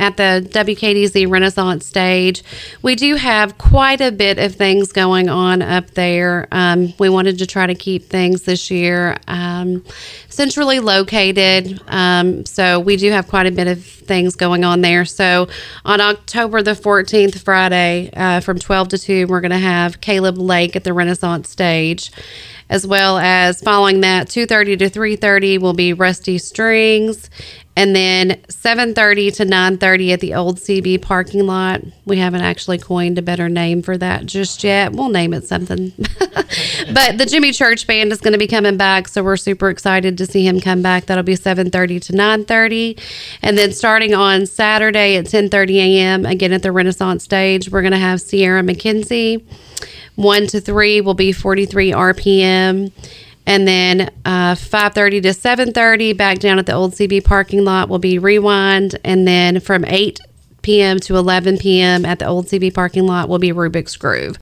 at the WKDZ Renaissance Stage. We do have quite a bit of things going on up there. We wanted to try to keep things this year centrally located. So we do have quite a bit of things going on there. So on October the 14th, Friday, from 12 to 2, we're going to have Caleb Lake at the Renaissance Stage, as well as following that, 2:30 to 3:30 will be Rusty Strings, and then 7:30 to 9:30 at the old CB parking lot. We haven't actually coined a better name for that just yet. We'll name it something. But the Jimmy Church Band is going to be coming back, so we're super excited to see him come back. That'll be 7:30 to 9:30. And then starting on Saturday at 10:30 a.m., again at the Renaissance Stage, we're going to have Sierra McKenzie. 1 to 3 will be 43 RPM. And then 5:30 to 7:30 back down at the old CB parking lot will be Rewind. And then from 8 p.m. to 11 p.m. at the old CB parking lot will be Rubik's Groove.